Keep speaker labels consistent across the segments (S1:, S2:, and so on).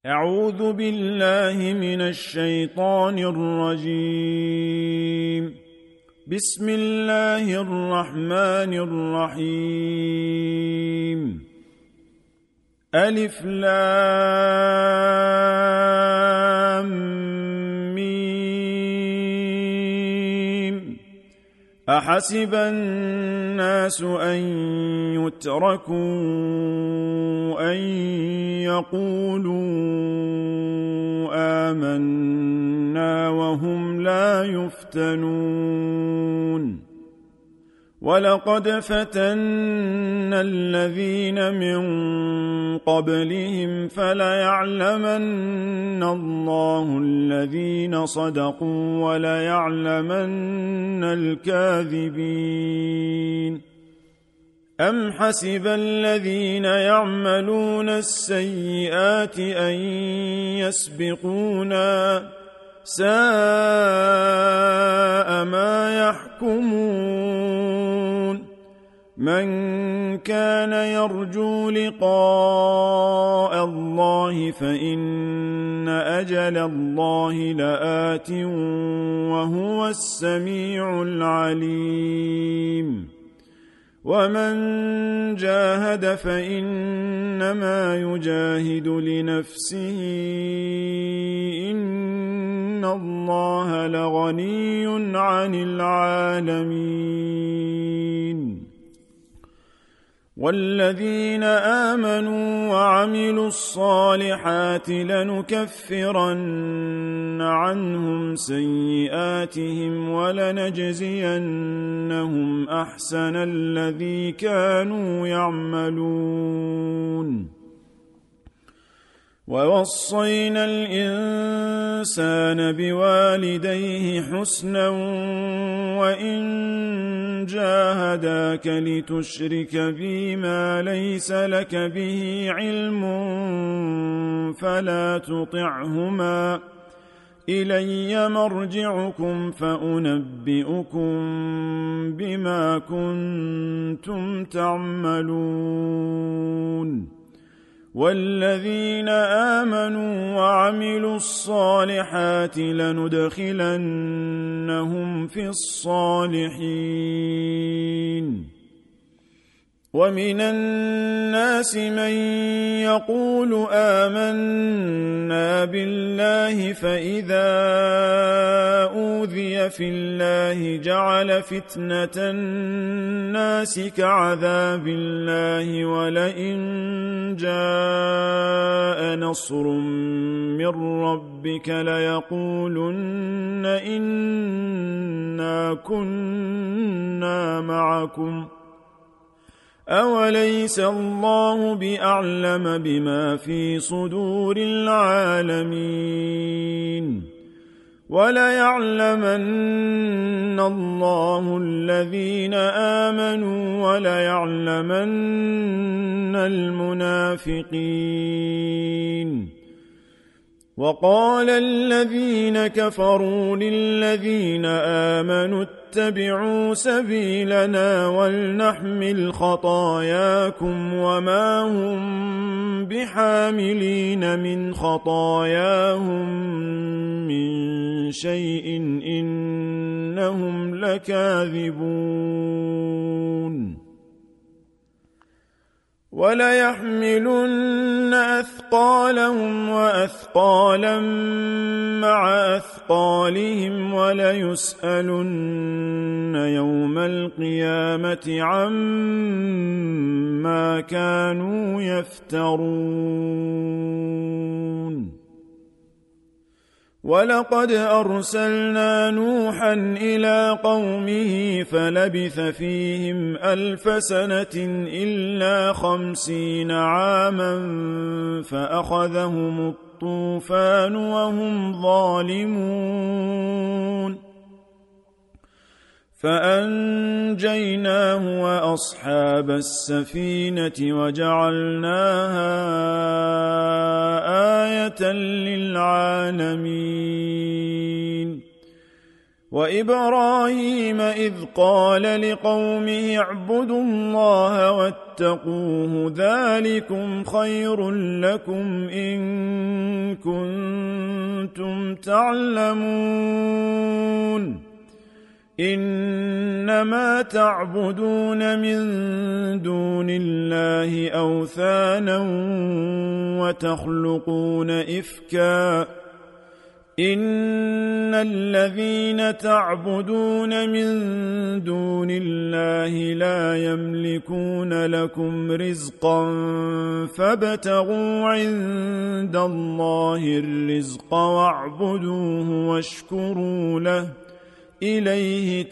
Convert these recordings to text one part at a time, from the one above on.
S1: أعوذ بالله من الشيطان الرجيم. بسم الله الرحمن الرحيم. ألف لام ميم. أحسب الناس أن يتركوا أن يقولوا آمنا وهم لا يفتنون. ولقد فتنا الذين من قبلهم فليعلمن الله الذين صدقوا وليعلمن الكاذبين. أم حسب الذين يعملون السيئات أن يسبقونا ساء ما يحكمون. من كان يرجو لقاء الله فإن أجل الله لآت وهو السميع العليم. ومن جاهد فإنما يجاهد لنفسه إن الله لغني عن العالمين. والذين آمنوا وعملوا الصالحات لنكفرن عنهم سيئاتهم ولنجزينهم أحسن الذي كانوا يعملون. ووصينا الإنسان بوالديه حسنا وإن جاهداك لتشرك بي ما ليس لك به علم فلا تطعهما إلي مرجعكم فأنبئكم بما كنتم تعملون. والذين آمنوا وعملوا الصالحات لندخلنهم في الصالحين. ومن الناس من يقول آمنا بالله فإذا أوذي في الله جعل فتنة الناس كعذاب الله ولئن جاء نصر من ربك ليقولن إنا كنا معكم أوليس الله بأعلم بما في صدور العالمين. وليعلمن الله الذين آمنوا وليعلمن المنافقين. وقال الذين كفروا للذين آمنوا اتبعوا سبيلنا ولنحمل خطاياكم وما هم بحاملين من خطاياهم من شيء إنهم لكاذبون. وليحملن أثقالهم وأثقالا مع أثقالهم وليسألن يوم القيامة عما كانوا يفترون. ولقد أرسلنا نوحا إلى قومه فلبث فيهم 1000 سنة إلا 50 عاما فأخذهم الطوفان وهم ظالمون فأنجيناه وأصحاب السفينة وجعلناها آية للعالمين. وإبراهيم إذ قال لقومه اعبدوا الله واتقوه ذلكم خير لكم إن كنتم تعلمون إنما تعبدون من دون الله أوثانا وتخلقون إفكا إن الذين تعبدون من دون الله لا يملكون لكم رزقا فابتغوا عند الله الرزق واعبدوه واشكروا له إليه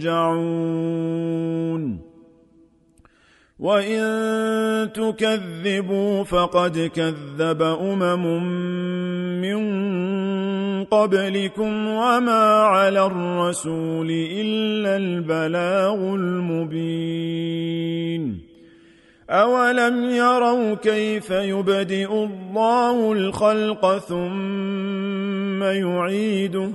S1: ترجعون وإن تكذبوا فقد كذب من قبلكم وما على الرسول إلا البلاغ المبين أولم يروا كيف يبدئ الله الخلق ثم يعيده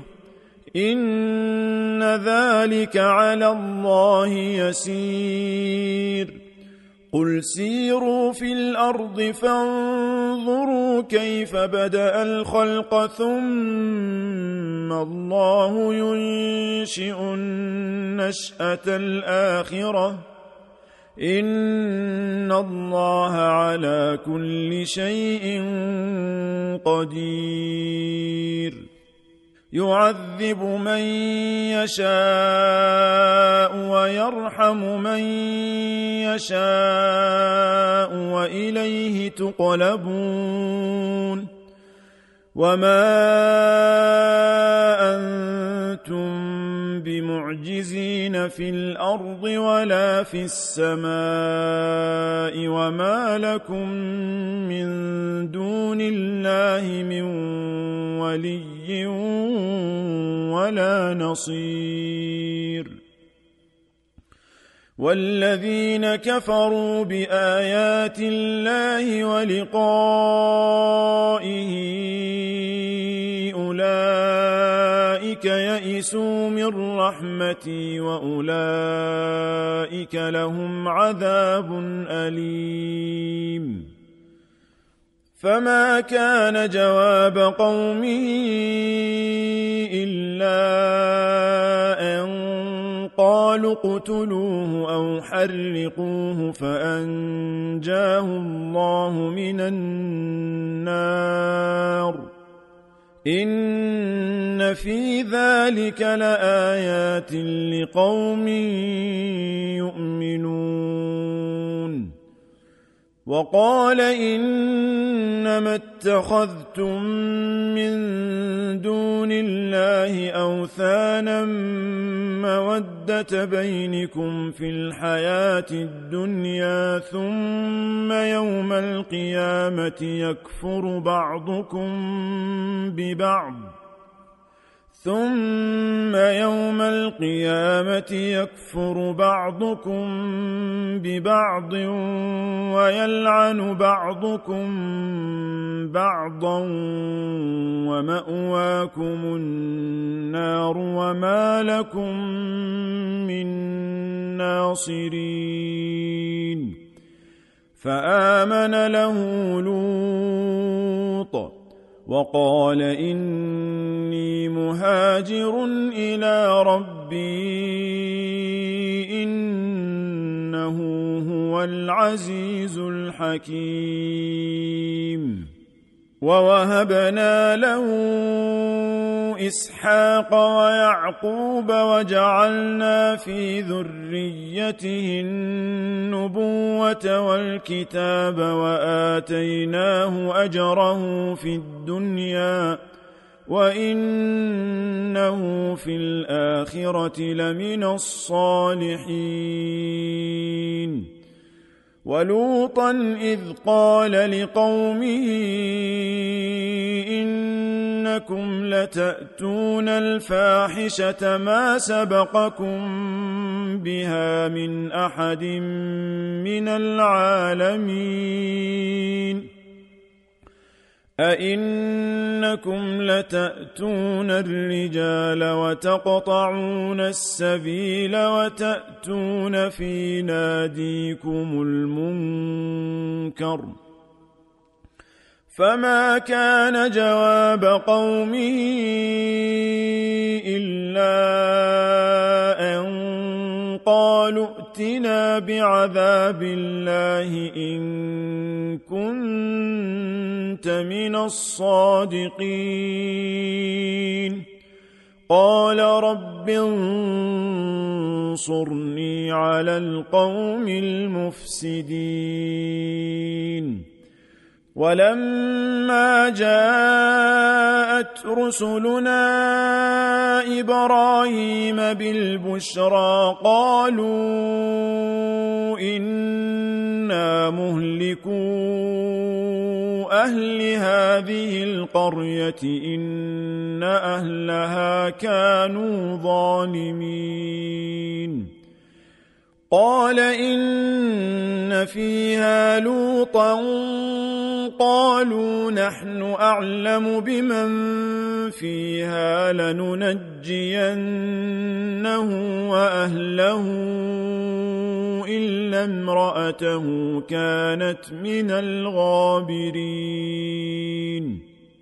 S1: إن ذلك على الله يسير قل سيروا في الأرض فانظروا كيف بدأ الخلق ثم الله ينشئ النشأة الآخرة إن الله على كل شيء قدير يعذب من يشاء ويرحم من يشاء وإليه تقلبون وما أنتم بمعجزين في الأرض ولا في السماء وما لكم من دون الله من ولي ولا نصير والذين كفروا بآيات الله ولقائه أولئك يئسوا من رحمتي وأولئك لهم عذاب أليم فما كان جواب قومه إلا أن قالوا اقتلوه أو حرقوه فأنجاه الله من النار إن في ذلك لآيات لقوم يؤمنون وقال إنما اتخذتم من دون الله أوثانا مودة بينكم في الحياة الدنيا ثم يوم القيامة يكفر بعضكم ببعض ويلعن بعضكم بعضا ومأواكم النار وما لكم من ناصرين فآمن له لوط وقال إني مهاجر إلى ربي إنه هو العزيز الحكيم ووهبنا له إسحاق ويعقوب وجعلنا في ذريته النبوة والكتاب وآتيناه أجره في الدنيا وإنه في الآخرة لمن الصالحين ولوطا إذ قال لقومه إنكم لتأتون الفاحشة ما سبقكم بها من أحد من العالمين أئنكم لتأتون الرجال وتقطعون السبيل وتأتون في ناديكم المنكر فما كان جواب قومه إلا أن قالوا ائتنا بعذاب الله إن كنت من الصادقين قال رب انصرني على القوم المفسدين ولما جاءت رسلنا إبراهيم بالبشرى قالوا إنا مهلكو أهل هذه القرية إن أهلها كانوا ظالمين قال إن فيها لوطا قالوا نحن أعلم بمن فيها لننجينه وأهله إلا امرأته كانت من الغابرين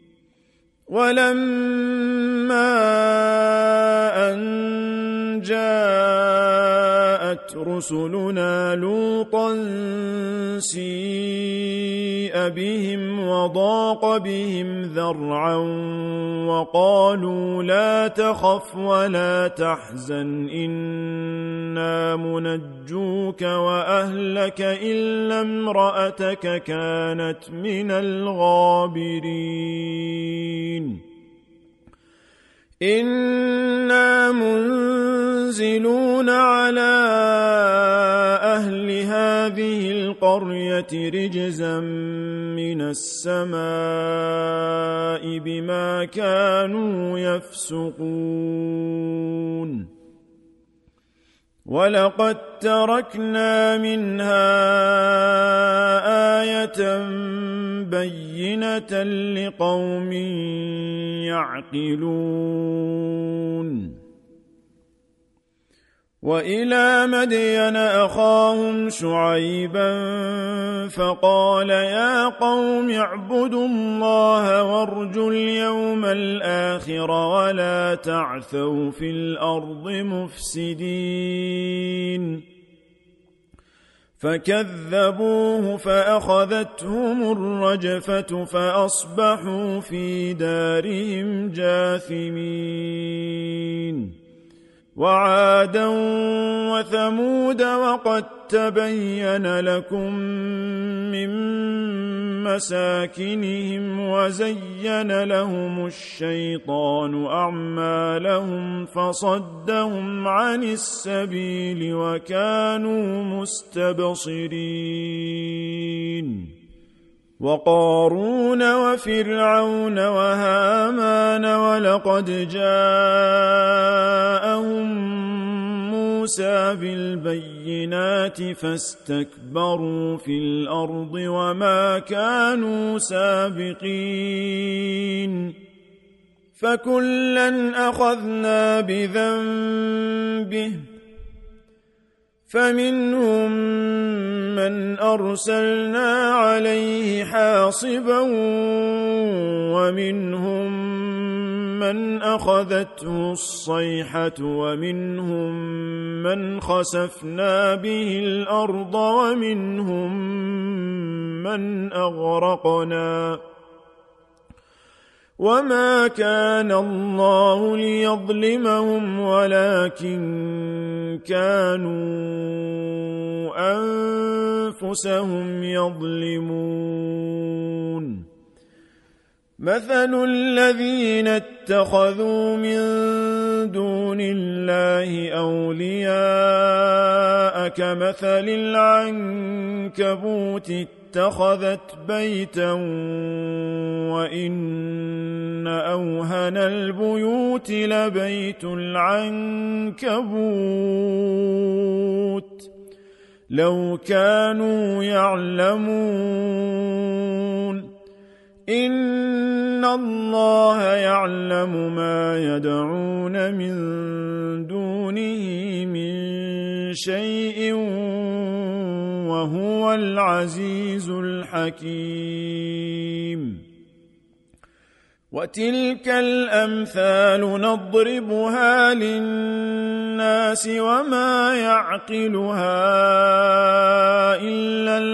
S1: ولما أن جاءت رسلنا لوطا سيء بهم وضاق بهم ذرعا وقالوا لا تخف ولا تحزن إنا منجوك وأهلك إلا امرأتك كانت من الغابرين إنا منزلون على أهل هذه القرية رجزا من السماء بما كانوا يفسقون ولقد تركنا منها آية بينة لقوم يعقلون وإلى مدين أخاهم شعيبا فقال يا قوم اعبدوا الله وارجوا اليوم الآخر ولا تعثوا في الأرض مفسدين فكذبوه فأخذتهم الرجفة فأصبحوا في دارهم جاثمين وعادا وثمود وقد تبين لكم من مساكنهم وزين لهم الشيطان أعمالهم فصدهم عن السبيل وكانوا مستبصرين وقارون وفرعون وهامان ولقد جاءهم موسى بالبينات فاستكبروا في الأرض وما كانوا سابقين فكلا أخذنا بذنبه فمنهم من أرسلنا عليه حاصبا ومنهم من أخذته الصيحة ومنهم من خسفنا به الأرض ومنهم من أغرقنا وما كان الله ليظلمهم ولكن كانوا أنفسهم يظلمون مثل الذين اتخذوا من دون الله أولياء كمثل العنكبوت اتخذت بيتا وإن أوهن البيوت لبيت العنكبوت لو كانوا يعلمون إن إن الله يعلم ما يدعون من دونه من شيء وهو العزيز الحكيم وتلك الأمثال نضربها للناس وما يعقلها إلا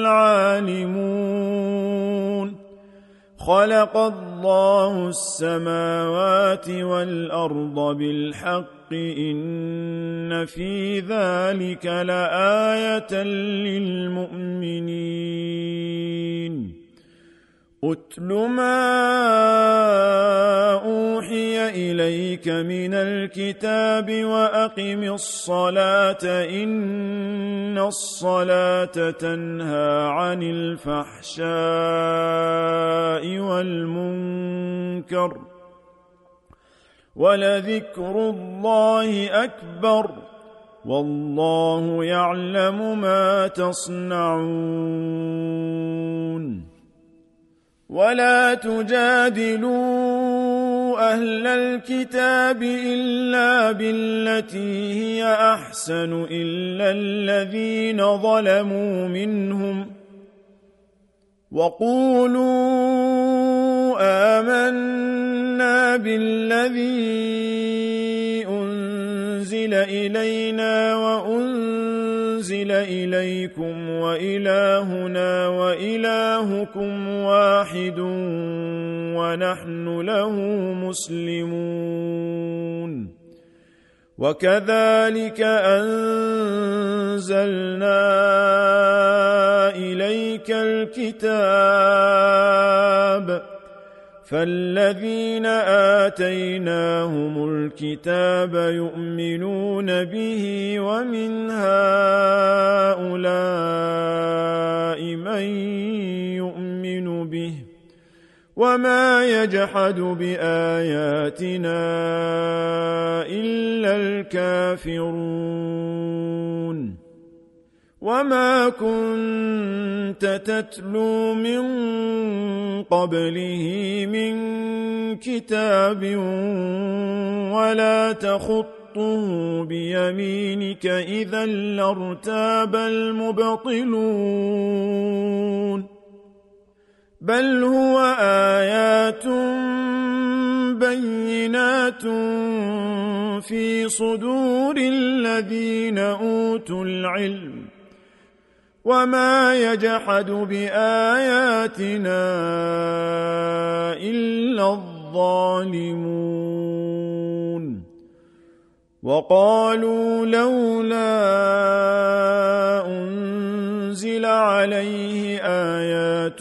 S1: العالمون خلق الله السماوات والأرض بالحق إن في ذلك لآية للمؤمنين أتل ما أوحي إليك من الكتاب وأقم الصلاة إن الصلاة تنهى عن الفحشاء والمنكر ولذكر الله أكبر والله يعلم ما تصنعون ولا تجادلوا أهل الكتاب إلا بالتي هي أحسن إلا الذين ظلموا منهم وقولوا آمنا بالذي أنزل إلينا وأنزل إليكم وإلهنا وإلهكم واحد ونحن له مسلمون وكذلك أنزلنا إليك الكتاب فالذين آتيناهم الكتاب يؤمنون به ومن هؤلاء من يؤمن به وما يجحد بآياتنا إلا الكافرون وما كنت تتلو من قبله من كتاب ولا تخطه بيمينك إذا لارتاب المبطلون بل هو آيات بينات في صدور الذين أوتوا العلم وما يجحد بآياتنا إلا الظالمون وقالوا لولا أنزل عليه آيات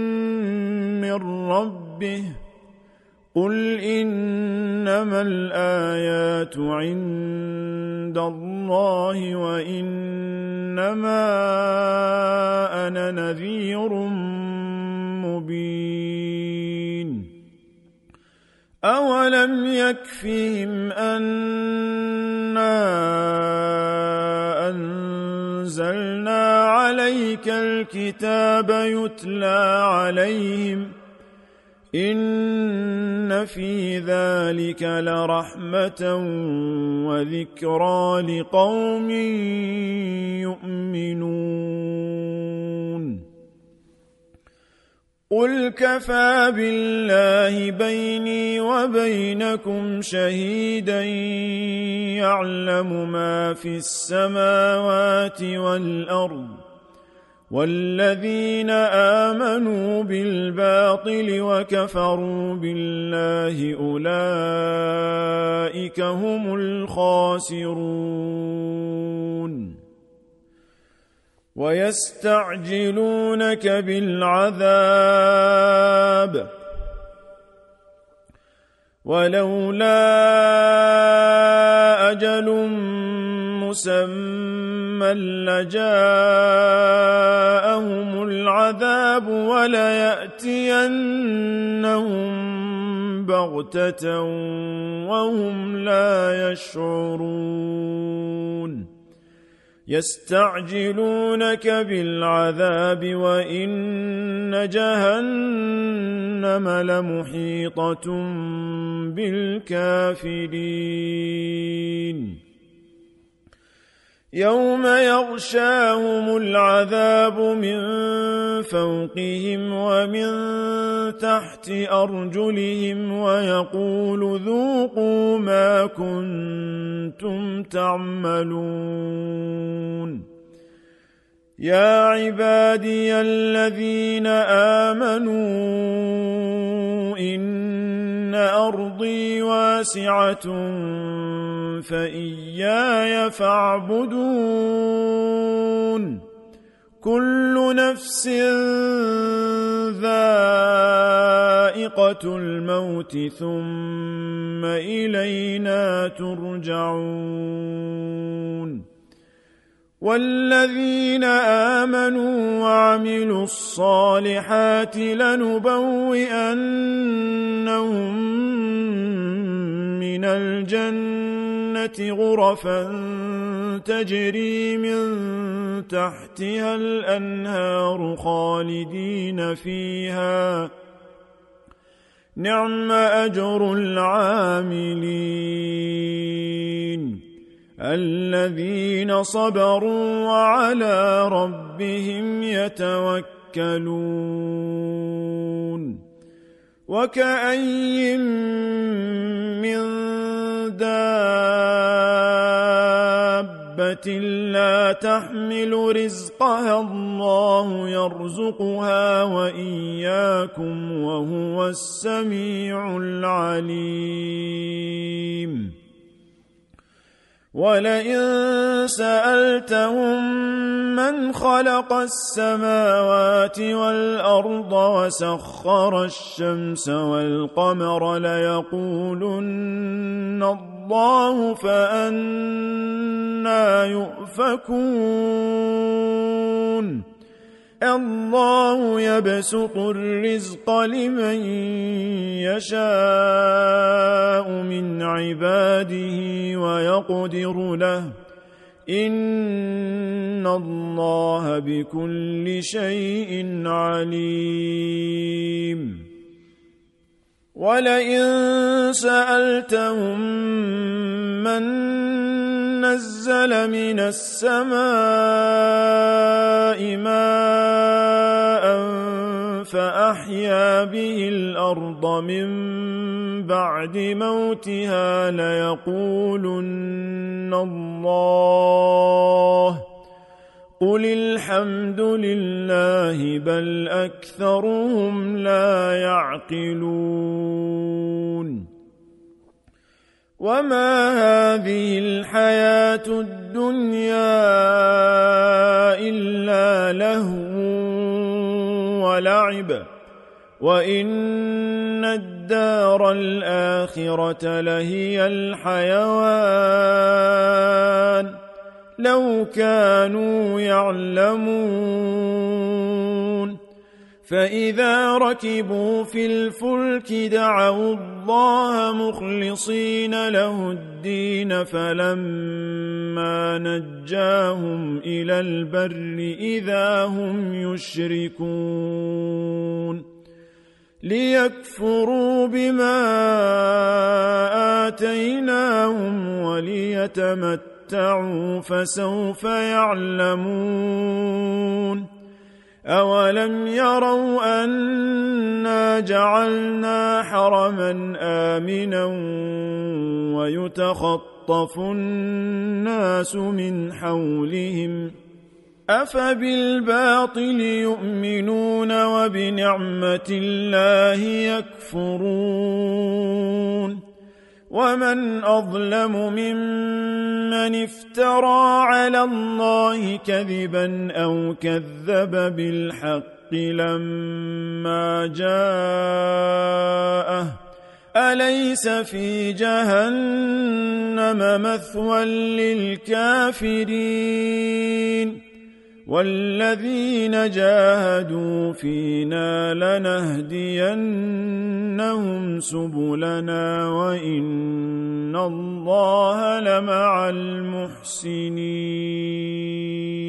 S1: من ربه قل إنما الآيات عند الله وإنما أنا نذير مبين أولم يكفهم أنا أنزلنا عليك الكتاب يتلى عليهم إن في ذلك لرحمة وذكرى لقوم يؤمنون قل كفى بالله بيني وبينكم شهيدا يعلم ما في السماوات والأرض والذين آمنوا بالباطل وكفروا بالله أولئك هم الخاسرون ويستعجلونك بالعذاب ولولا أجل مسمى لجاءهم العذاب وليأتينهم بغتة وهم لا يشعرون يستعجلونك بالعذاب وإن جهنم لمحيطة بالكافرين يوم يغشاهم العذاب من فوقهم ومن تحت أرجلهم ويقول ذوقوا ما كنتم تعملون يا عبادي الذين آمنوا إن أرضي واسعة فإياي فاعبدون كل نفس ذائقة الموت ثم إلينا ترجعون والذين آمنوا وعملوا الصالحات لنبوئنهم من الجنة غرفا تجري من تحتها الأنهار خالدين فيها نعم أجر العاملين الذين صبروا وعلى ربهم يتوكلون وكأي من دابة لا تحمل رزقها الله يرزقها وإياكم وهو السميع العليم ولئن سألتهم من خلق السماوات والأرض وسخر الشمس والقمر ليقولن الله فأنى يؤفكون الله يبسط الرزق لمن يشاء من عباده ويقدر له إن الله بكل شيء عليم ولئن سألتهم من نزل من السماء ماء فأحيا به الأرض من بعد موتها ليقولن الله قل الحمد لله بل أكثرهم لا يعقلون وما هذه الحياة الدنيا إلا لهو ولعب وإن الدار الآخرة لهي الحيوان لو كانوا يعلمون فإذا ركبوا في الفلك دعوا الله مخلصين له الدين فلما نجاهم إلى البر إذا هم يشركون ليكفروا بما آتيناهم وليتمتعوا فسوف يعلمون أولم يروا أنا جعلنا حرما آمنا ويتخطف الناس من حولهم أفبالباطل يؤمنون وبنعمة الله يكفرون ومن أظلم ممن افترى على الله كذبا أو كذب بالحق لما جاءه أليس في جهنم مثوى للكافرين والذين جاهدوا فينا لنهدينهم سبلنا وإن الله لمع المحسنين